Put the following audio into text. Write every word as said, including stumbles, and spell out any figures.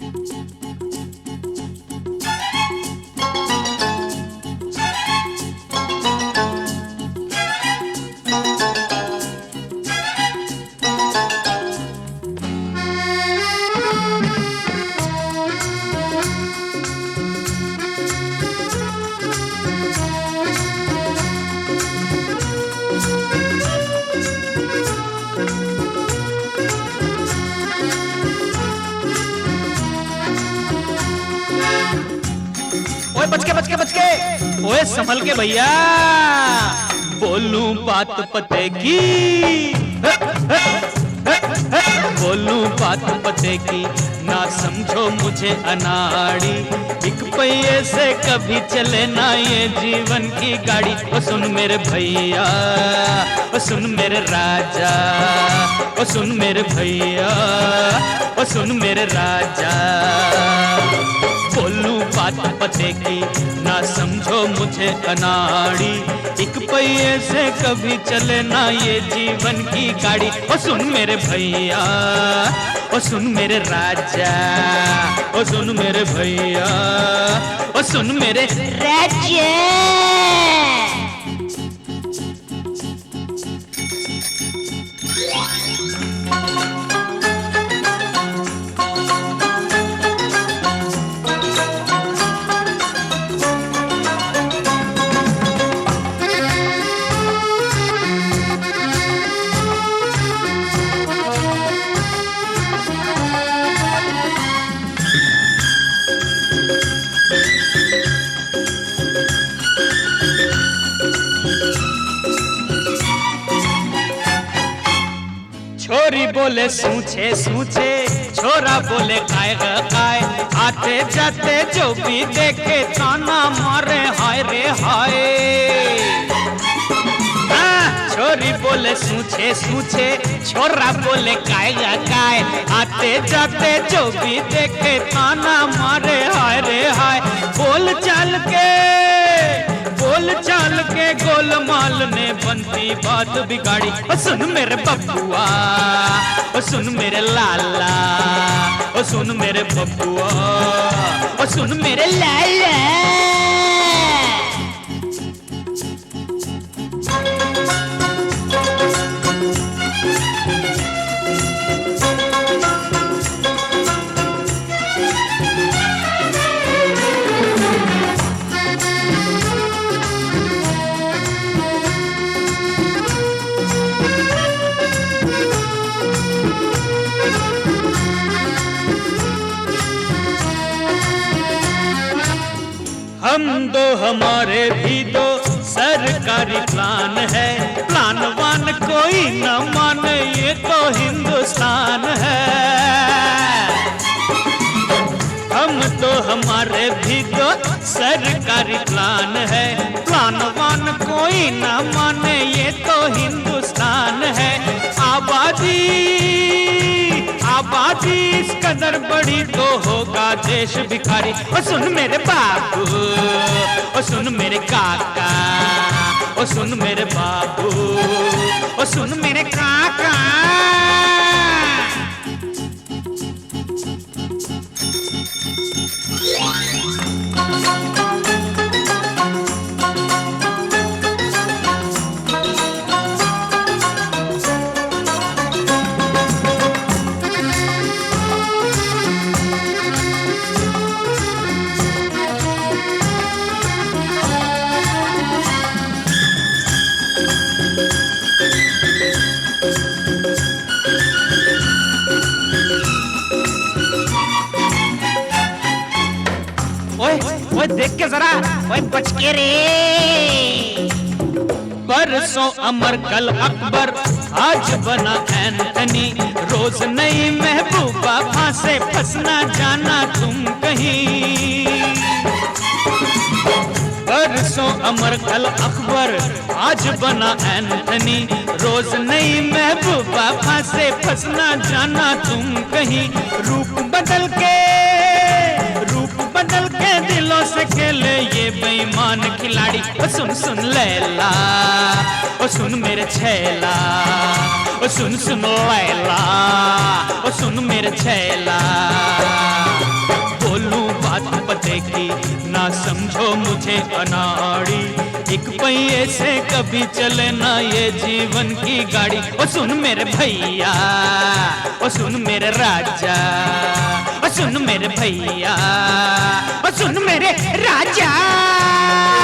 ओए बच के बच के बच के, ओए संभल के भैया, बोलूं बात पते की, बोलूं बात पते की, ना समझो मुझे अनाड़ी, एक पहिए से कभी चले ना ये जीवन की गाड़ी। ओ सुन मेरे भैया, ओ सुन मेरे राजा, ओ सुन मेरे भैया, ओ सुन मेरे राजा, बोलूं बात पते की, ना समझो मुझे अनाड़ी, एक पहिए से कभी चले ना ये जीवन की गाड़ी। ओ सुन मेरे भैया, ओ सुन मेरे राजा, ओ सुन मेरे भैया, ओ सुन मेरे राजा। छोरी बोले सूछे सूछे, छोरा बोले काय काय, आते जाते जो भी देखे ताना मारे हाय रे हाय। छोरी बोले सूछे सूछे, छोरा बोले काय काय, आते जाते जो भी देखे ताना मारे हाय रे हाय। बोल चाल के बोल चाल के गोलमाल ने बनती बात बिगाड़ी। ओ सुन मेरे बबुआ, ओ सुन मेरे लाला, ओ सुन मेरे बबुआ, ओ सुन मेरे लाला। हम दो हमारे भी दो सरकारी प्लान है, प्लान वान कोई न माने ये तो हिंदुस्तान है। हम तो हमारे भी दो सरकारी प्लान है, प्लान वान कोई न माने ये तो हिंदुस्तान है। आबादी आबादी इस कदर बड़ी तो होगा देश भिखारी। ओ सुन मेरे बाबू, ओ सुन मेरे काका, ओ सुन मेरे बाबू, ओ सुन मेरे काका। ओए ओए देख के जरा, ओए बच के रे। परसों अमर कल अकबर, आज बना एंथनी, रोज नई महबूबा फांसे फंसना जाना तुम कहीं। परसों अमर कल अकबर, आज बना एंथनी, रोज नई महबूबा फांसे फंसना जाना तुम कहीं। रूप बदल के रूप बदल के दिलों से खेले ये बेईमान खिलाड़ी। ओ सुन सुन लैला, ओ सुन मेरे छैला, ओ सुन सुन लैला, ओ सुन मेरे छैला। पटेगी, ना समझो मुझे अनाड़ी। एक पहिए से कभी चले ना ये जीवन की गाड़ी। ओ सुन मेरे भैया, ओ सुन मेरे राजा, ओ सुन मेरे भैया, ओ सुन मेरे राजा।